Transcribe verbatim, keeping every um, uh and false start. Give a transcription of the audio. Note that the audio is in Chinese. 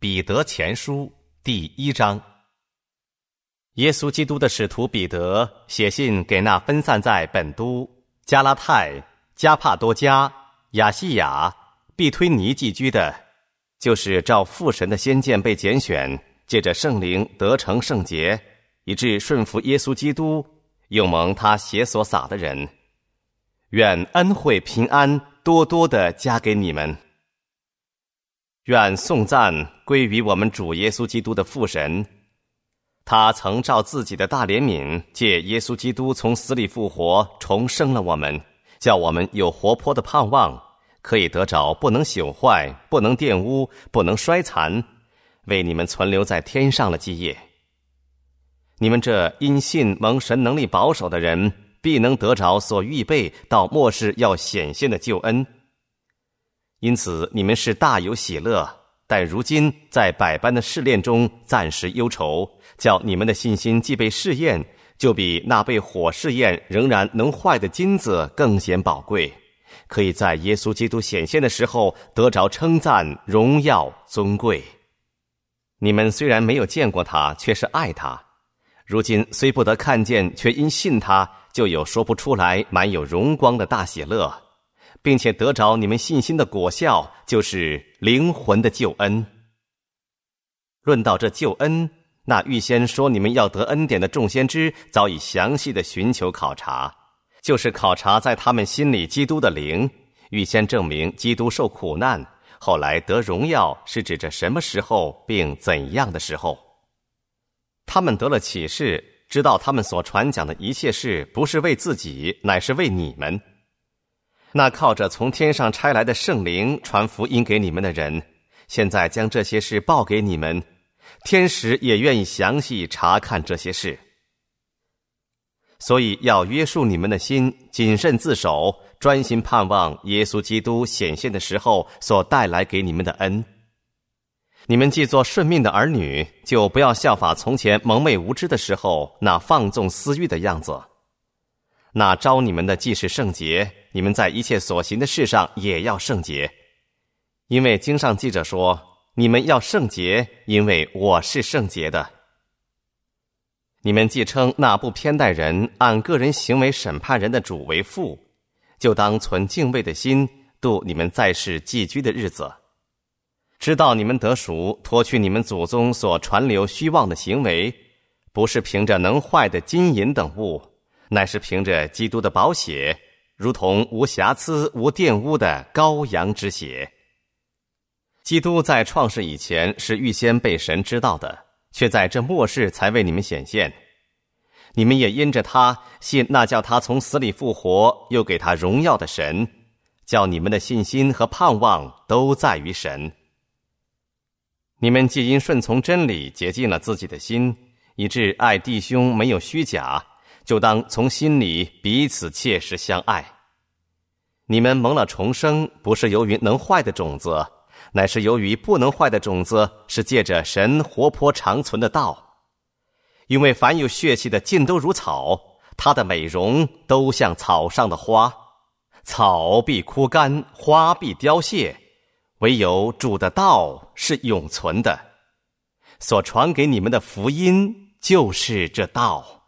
彼得前书第一章。耶稣基督的使徒彼得写信给那分散在本都、加拉太、加帕多家、亚细亚、庇推尼寄居的，就是照父神的先见被拣选，借着圣灵得成圣洁，以致顺服耶稣基督，又蒙他血所洒的人。愿恩惠平安多多地加给你们。愿颂赞归于我们主耶稣基督的父神，他曾照自己的大怜悯，借耶稣基督从死里复活，重生了我们，叫我们有活泼的盼望，可以得着不能朽坏、不能玷污、不能衰残，为你们存留在天上的基业。你们这因信蒙神能力保守的人，必能得着所预备到末世要显现的救恩。因此你们是大有喜乐，但如今在百般的试炼中暂时忧愁，叫你们的信心既被试验，就比那被火试验仍然能坏的金子更显宝贵，可以在耶稣基督显现的时候得着称赞、荣耀、尊贵。你们虽然没有见过他，却是爱他；如今虽不得看见，却因信他，就有说不出来满有荣光的大喜乐，并且得着你们信心的果效，就是灵魂的救恩。论到这救恩，那预先说你们要得恩典的众先知早已详细的寻求考察，就是考察在他们心里基督的灵，预先证明基督受苦难，后来得荣耀，是指着什么时候并怎样的时候。他们得了启示，知道他们所传讲的一切事不是为自己，乃是为你们。那靠着从天上差来的圣灵传福音给你们的人，现在将这些事报给你们，天使也愿意详细查看这些事。所以要约束你们的心，谨慎自守，专心盼望耶稣基督显现的时候所带来给你们的恩。你们既做顺命的儿女，就不要效法从前蒙昧无知的时候那放纵私欲的样子。那招你们的既是圣洁，你们在一切所行的事上也要圣洁。因为经上记着说，你们要圣洁，因为我是圣洁的。你们既称那不偏待人，按个人行为审判人的主为父，就当存敬畏的心，度你们在世寄居的日子。知道你们得赎，脱去你们祖宗所传流虚妄的行为，不是凭着能坏的金银等物，乃是凭着基督的宝血，如同无瑕疵无玷污的羔羊之血。基督在创世以前是预先被神知道的，却在这末世才为你们显现。你们也因着他信那叫他从死里复活，又给他荣耀的神，叫你们的信心和盼望都在于神。你们既因顺从真理洁净了自己的心，以致爱弟兄没有虚假，就当从心里彼此切实相爱。你们蒙了重生，不是由于能坏的种子，乃是由于不能坏的种子，是借着神活泼长存的道。因为凡有血气的尽都如草，它的美容都像草上的花，草必枯干，花必凋谢，唯有主的道是永存的。所传给你们的福音就是这道。